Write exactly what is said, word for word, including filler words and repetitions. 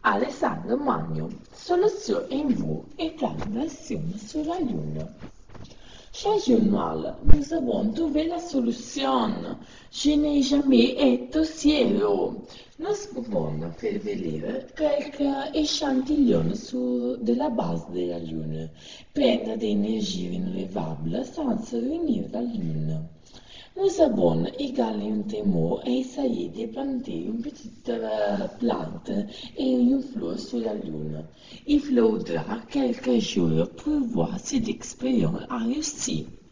Alessandro Magno, solution en vous et plan d'action sur la Lune. Cher journal, nous avons trouvé la solution. Je n'ai jamais été au ciel. Nous pouvons faire venir quelques échantillons sur de la base de la Lune, prendre d'énergie renouvelable sans se réunir la Lune. Nous avons également essayé de planter une petite euh, plante et une fleur sur la Lune. Il faudra quelques jours pour voir si l'expérience a réussi.